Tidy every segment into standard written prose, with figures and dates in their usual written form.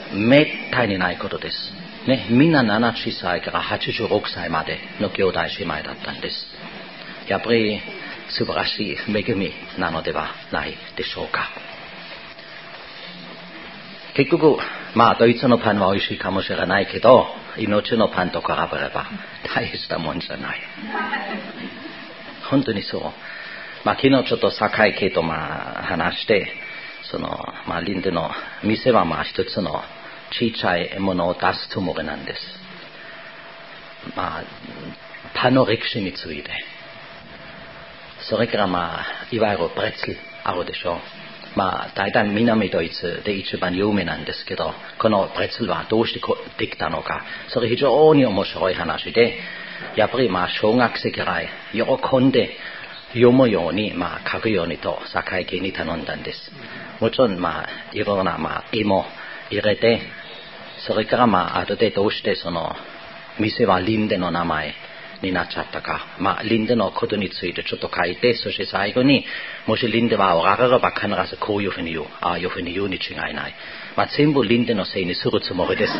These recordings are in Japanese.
めったにないことです。ね、みんな70歳から86歳までの兄弟姉妹だったんです。やっぱり素晴らしい恵みなのではないでしょうか。結局、ドイツのパンは美味しいかもしれないけど、命のパンと比べれば大したもんじゃない。本当にそう。昨日ちょっと堺家と話して、リンデの店は一つの小さいものを出すつもりなんです。パンの歴史について。それからいわゆるプレッツェルあるでしょう。大体南ドイツで一番有名なんですけど、このプレッツェルはどうしてできたのか、それ非常に面白い話で、やっぱり小学生から喜んで読むように、書くようにと堺家に頼んだんです。もちろんいろんな絵も入れて、それから後でどうしてその店はリンデの名前になっちゃったか、リンデのことについてちょっと書いて、そして最後にもしリンデはおられれば必ずこういうふうに言う、ああいうふうに言うに違いない。全部リンデのせいにするつもりです。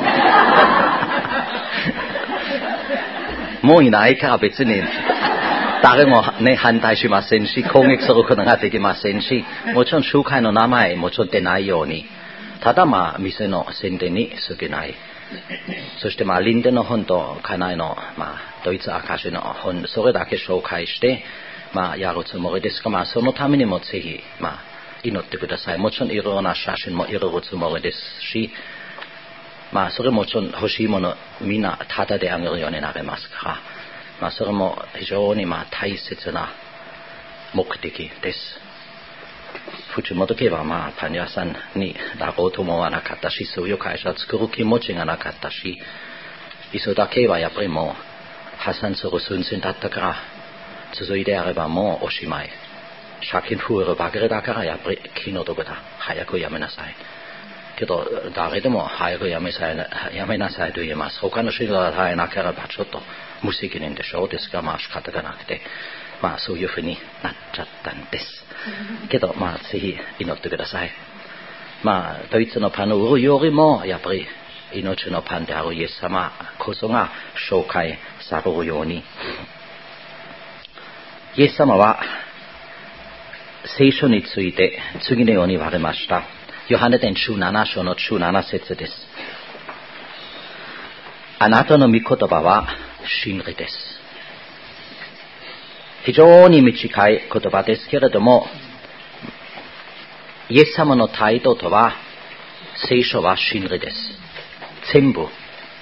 もういないから別に誰もね反対しませんし、攻撃することができませんし、もちろん集会の名前もちろん出ないように、ただ店の宣伝に過ぎない。そしてリンデの本と家内のドイツ証の本、それだけ紹介してやるつもりですが、そのためにもぜひ祈ってください。もちろんいろんな写真も入れるつもりですし、それもちろん欲しいものみんなタダであげるようになりますから、それも非常に大切な目的です。普通の時はパン屋さんになろうと思わなかったし、そういう会社を作る気持ちがなかったし、磯田家はやっぱりもう破産する寸前だったから、続いてあればもうおしまい。借金増えるばかりだから、やっぱり気の毒だ、早くやめなさい。けど誰でも早くやめなさいと言います。他の人が大変なければちょっと無責任でしょう。ですが仕方がなくて、そういうふうになっちゃったんです。けどぜひ祈ってください。ドイツのパンを売るよりもやっぱり命のパンであるイエス様こそが紹介されるように。イエス様は聖書について次のように言われました。ヨハネ伝17章の17節です。あなたの御言葉は真理です。非常に短い言葉ですけれども、イエス様の態度とは、聖書は真理です。全部。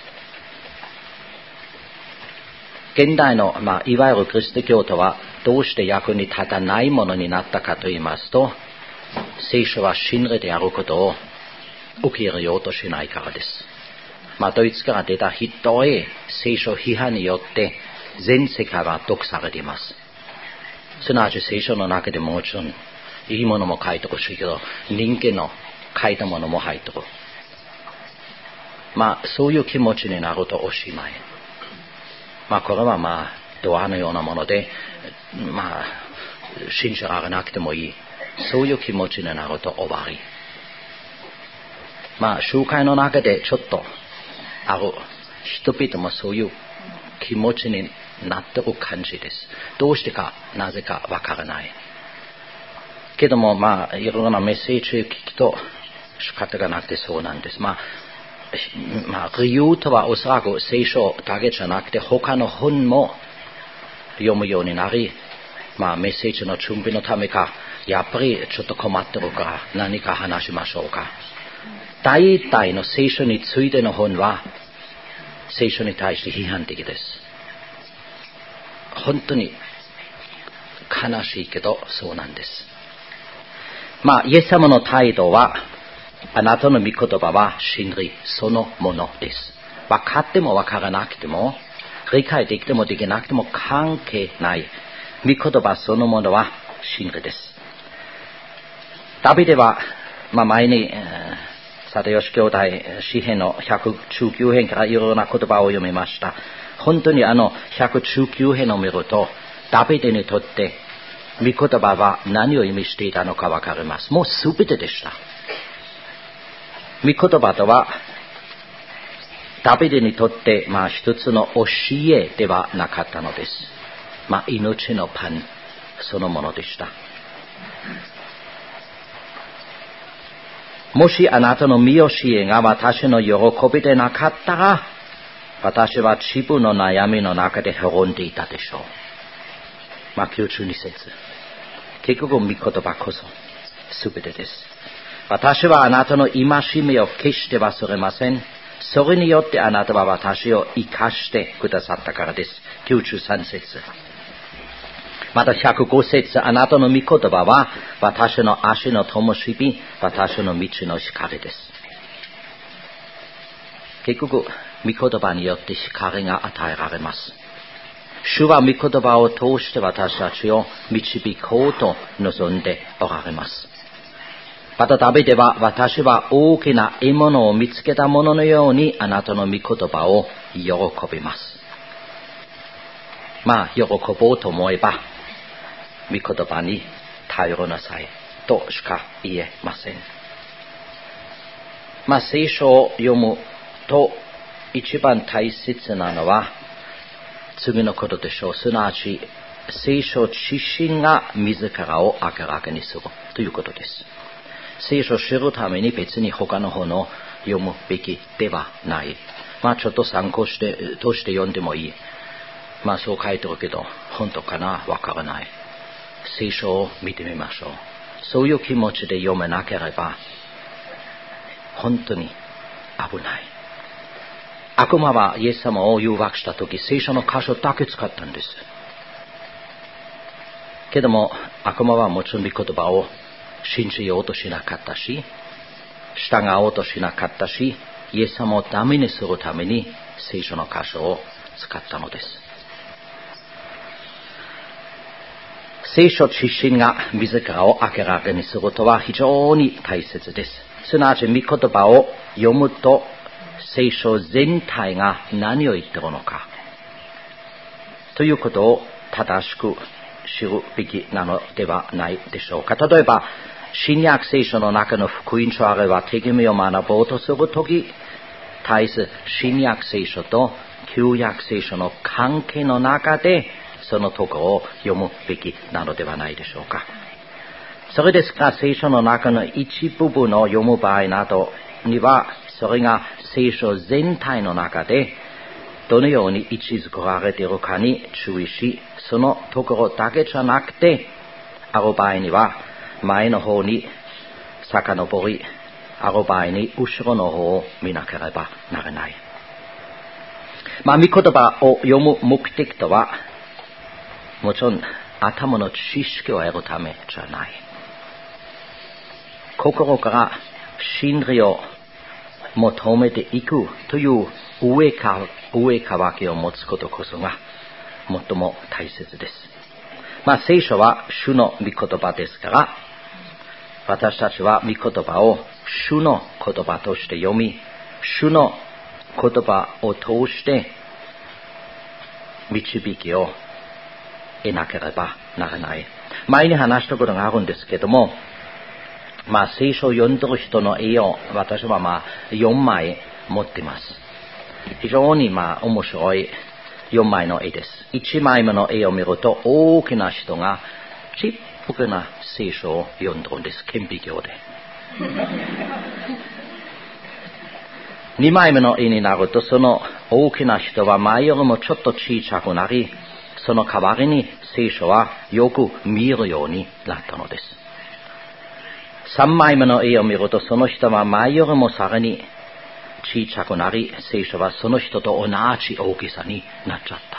現代の、いわゆるキリスト教徒はどうして役に立たないものになったかと言いますと、聖書は真理であることを受け入れようとしないからです。ドイツから出たひどい聖書批判によって全世界は毒されています。すなわち聖書の中でもちろんいいものも書いてほしいけど、人間の書いたものも入ってる。そういう気持ちになるとおしまい。これはドアのようなもので、信じられなくてもいい。そういう気持ちになると終わり。集会の中でちょっとある人々もそういう気持ちになってる感じです。どうしてかなぜかわからないけども、いろんなメッセージを聞くと仕方がなくてそうなんです。理由とはおそらく聖書だけじゃなくて他の本も読むようになり、メッセージの準備のためか、やっぱりちょっと困ってるから何か話しましょうか。大体の聖書についての本は聖書に対して批判的です。本当に悲しいけどそうなんです。イエス様の態度は、あなたの御言葉は真理そのものです。分かっても分からなくても、理解できてもできなくても関係ない。御言葉そのものは真理です。ダビデは、前に貞吉兄弟詩編の119編からいろいろな言葉を読みました。本当に119編を見ると、ダビデにとって御言葉は何を意味していたのかわかります。もうすべてでした。御言葉とはダビデにとって、一つの教えではなかったのです。命のパンそのものでした。もしあなたの見教えが私の喜びでなかったら、私は自分の悩みの中で滅んでいたでしょう。92節。結局、御言葉こそ全てです。私はあなたの戒めを決して忘れません。それによってあなたは私を生かしてくださったからです。93節。また105節。あなたの御言葉は私の足の灯火、私の道の光です。結局、御言葉によって光が与えられます。主は御言葉を通して私たちを導こうと望んでおられます。またダビデは、私は大きな獲物を見つけたもののようにあなたの御言葉を喜びます。喜ぼうと思えば御言葉に頼りなさいとしか言えません。聖書を読むと一番大切なのは次のことでしょう。すなわち聖書自身が自らを明らかにするということです。聖書を知るために別に他の本を読むべきではない。ちょっと参考として読んでもいい。そう書いてるけど本当かなわからない。聖書を見てみましょう。そういう気持ちで読めなければ本当に危ない。悪魔はイエス様を誘惑したとき、聖書の箇所だけ使ったんです。けども悪魔はもちろん御言葉を信じようとしなかったし、従おうとしなかったし、イエス様をダメにするために聖書の箇所を使ったのです。聖書自身が自らを明らかにするとは非常に大切です。すなわち御言葉を読むと聖書全体が何を言っているのかということを正しく知るべきなのではないでしょうか。例えば新約聖書の中の福音書あるいは手紙を学ぼうとするとき、絶えず新約聖書と旧約聖書の関係の中でそのところを読むべきなのではないでしょうか。それですから聖書の中の一部分を読む場合などには、それが聖書全体の中でどのように位置づけられているかに注意し、そのところだけじゃなくて、ある場合には前の方に遡り、ある場合に後ろの方を見なければならない。御言葉を読む目的とは、もちろん頭の知識を得るためじゃない。心から真理を求めていくという上かきを持つことこそが最も大切です。聖書は主の御言葉ですから、私たちは御言葉を主の言葉として読み、主の言葉を通して導きを得なければならない。前に話したことがあるんですけども、聖書を読んでる人の絵を私は4枚持っています。非常に面白い4枚の絵です。1枚目の絵を見ると大きな人がちっぽけな聖書を読んでるんです。顕微鏡で。2枚目の絵になると、その大きな人は前よりもちょっと小さくなり、その代わりに聖書はよく見えるようになったのです。3枚目の絵を見ると、その人は前よりもさらに小さくなり、聖書はその人と同じ大きさになっちゃった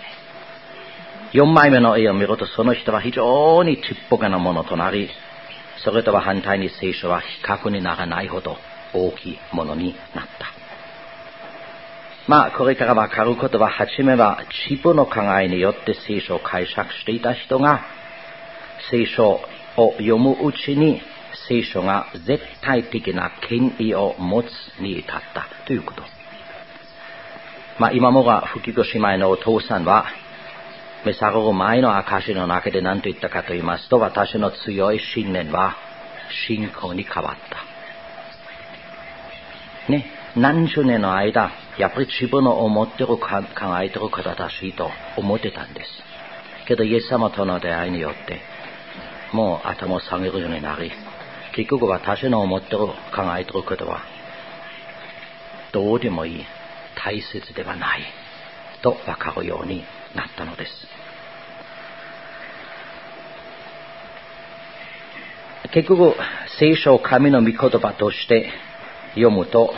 。4枚目の絵を見ると、その人は非常にちっぽけなものとなり、それとは反対に聖書は比較にならないほど大きいものになった。これからわかることは、はじめは自分の考えによって聖書を解釈していた人が、聖書を読むうちに聖書が絶対的な権威を持つに至ったということ。今もが吹越前のお父さんは、召される前の証の中で何と言ったかと言いますと、私の強い信念は信仰に変わった。 何十年の間、やっぱり自分の思ってる考えてることは正しいと思ってたんです。けどイエス様との出会いによってもう頭を下げるようになり、結局私の思ってる考えてることはどうでもいい、大切ではないと分かるようになったのです。結局聖書を神の御言葉として読むと、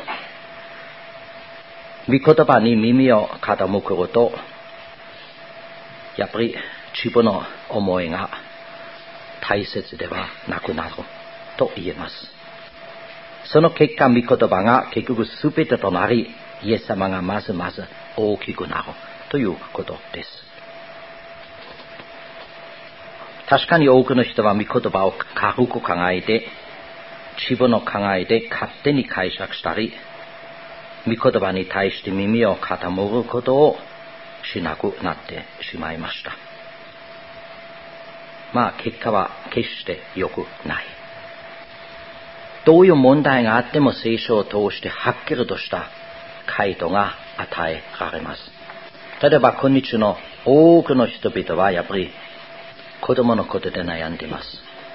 御言葉に耳を傾けると、やっぱり自分の思いが大切ではなくなると言えます。その結果、御言葉が結局全てとなり、イエス様がまずまず大きくなるということです。確かに多くの人は御言葉を軽く考えて、自分の考えで勝手に解釈したり、御言葉に対して耳を傾くことをしなくなってしまいました。結果は決して良くない。どういう問題があっても聖書を通してはっきりとした回答が与えられます。例えば今日の多くの人々はやっぱり子供のことで悩んでいます。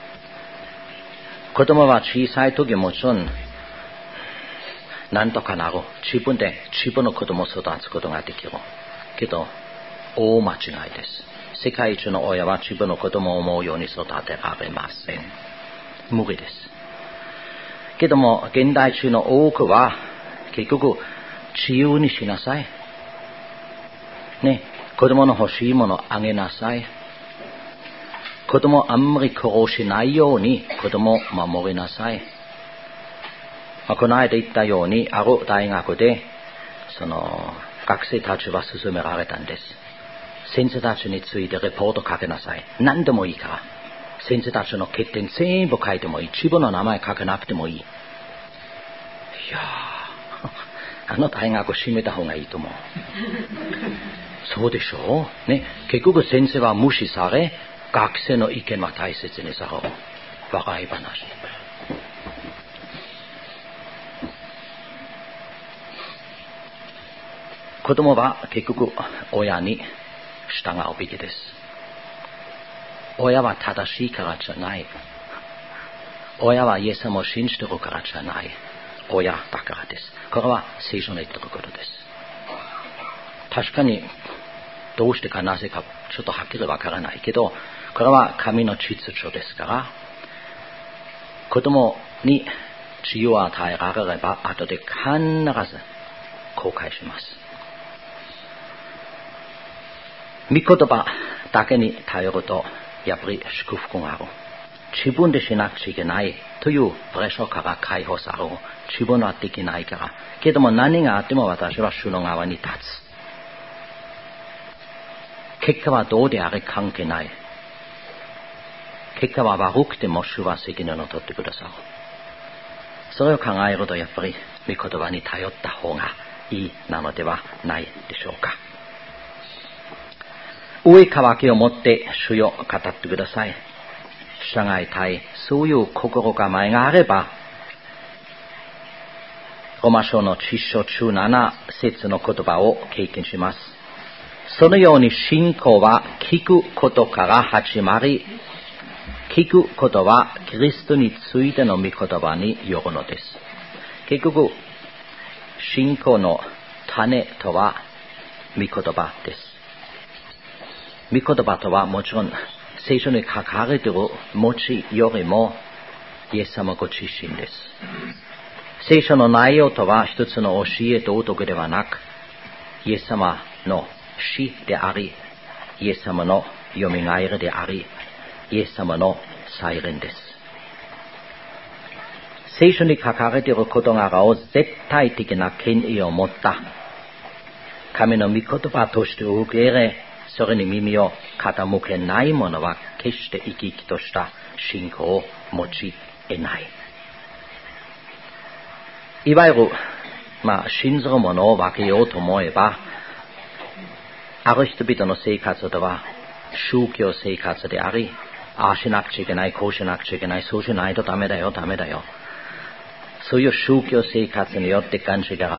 子供は小さい時もちろんなんとかなる、自分で自分の子供を育つことができるけど大間違いです。世界一の親は自分の子供を思うように育てられません。無理です。けども現代人の多くは結局自由にしなさいね、子供の欲しいものをあげなさい、子供をあんまり苦労しないように子供を守りなさい。この間言ったように、ある大学でその学生たちは勧められたんです。先生たちについてレポート書けなさい。何でもいいから先生たちの欠点全部書いてもいい、自分の名前書けなくてもいい。いやあの大学閉めた方がいいと思うそうでしょうね。結局先生は無視され、学生の意見は大切にされる。笑い話。子供は結局親に従うべきです。親は正しいからじゃない。親はイエス様を信じてるからじゃない。親だからです。これは聖書の言ってることです。確かにどうしてかなぜかちょっとはっきりわからないけど、これは神の秩序ですから、子供に自由を与えられれば後で必ず後悔します。御言葉だけに頼るとやっぱり祝福がある。自分でしなくちゃいけないというプレッシャーから解放される。自分はできないから。けども何があっても私は主の側に立つ。結果はどうであれ関係ない。結果は悪くても主は責任を取ってくださる。それを考えるとやっぱり御言葉に頼った方がいいなのではないでしょうか。上渇きを持って主よ語ってください。従いたい、そういう心構えがあれば、ローマ書の1章17節の言葉を経験します。そのように信仰は聞くことから始まり、聞くことはキリストについての御言葉によるのです。結局、信仰の種とは御言葉です。御言葉とはもちろん聖書に書かれている文字よりもイエス様ご自身です。聖書の内容とは一つの教えと道具ではなく、イエス様の死であり、イエス様のよみがえりであり、イエス様の再臨です。聖書に書かれている事柄を絶対的な権威を持った神の御言葉として受け入れ、それに耳を傾けない者は決して生き生きとした信仰を持ち得ない。いわゆる、信ずる者を分けようと思えば、ある人々の生活では宗教生活であり、ああしなくちゃいけない、こうしなくちゃいけない、そうしないとダメだよ。 そういう宗教生活によって感じが